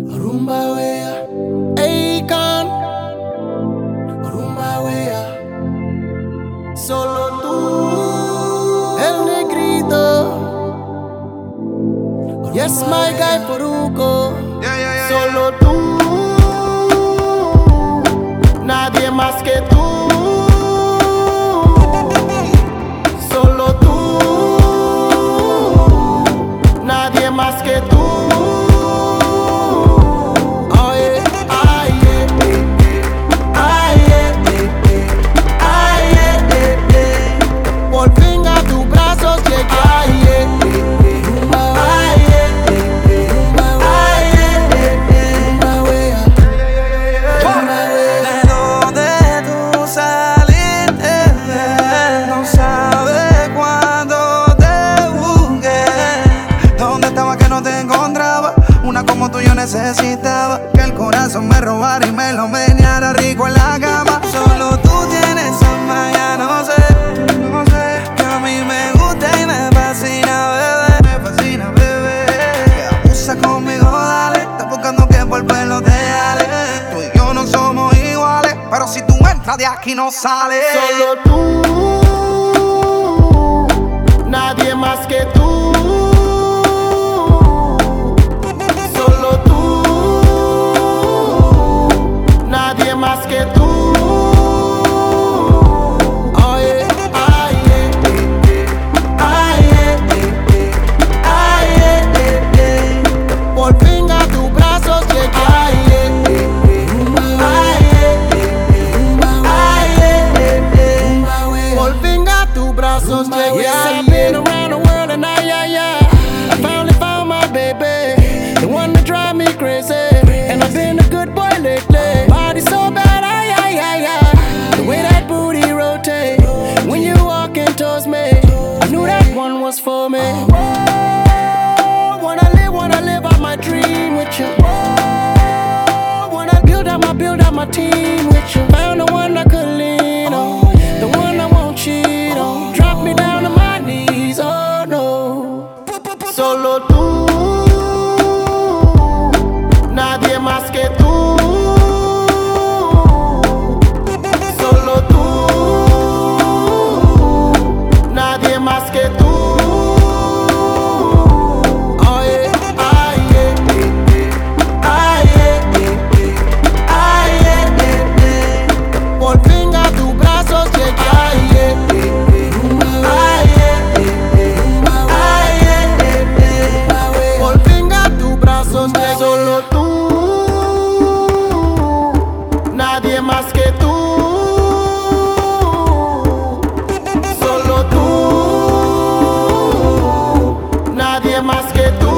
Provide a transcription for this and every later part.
Rumba wea, Akon. Rumba wea, solo tú, el negrito. Yes, my guy Poruco. Solo tú, nadie más que tú. Solo tú, nadie más que tú. Como tú yo necesitaba que el corazón me robara y me lo meneara rico en la cama. Solo tú tienes esa magia, no sé, que a mí me gusta y me fascina, bebé, que abusa conmigo, dale, estás buscando que por pelo te jale. Tú y yo no somos iguales, pero si tú entras de aquí no sales. Solo tú, nadie más que tú. Más que tú. Por fin a tus brazos llegué. Por fin a tus brazos llegué. Yes, I've been around the world and I finally found my baby, the one that drive me crazy. And I've been a good boy lately. Body so bad, the way that booty rotate when you walking towards me. I knew that one was for me. Whoa, wanna live out my dream with you. Whoa, wanna build out my team with you. Found the one I could lean on, the one I won't cheat on. Drop me down to my knees, oh no. Solo tú, nadie más que tú. Solo tú, nadie más que tú. Solo tú, nadie más que tú.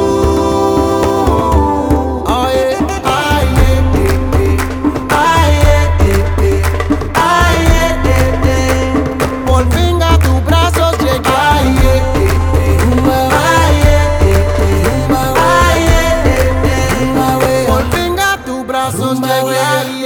Por fin a tus brazos llegué. Por fin a tus brazos llegué.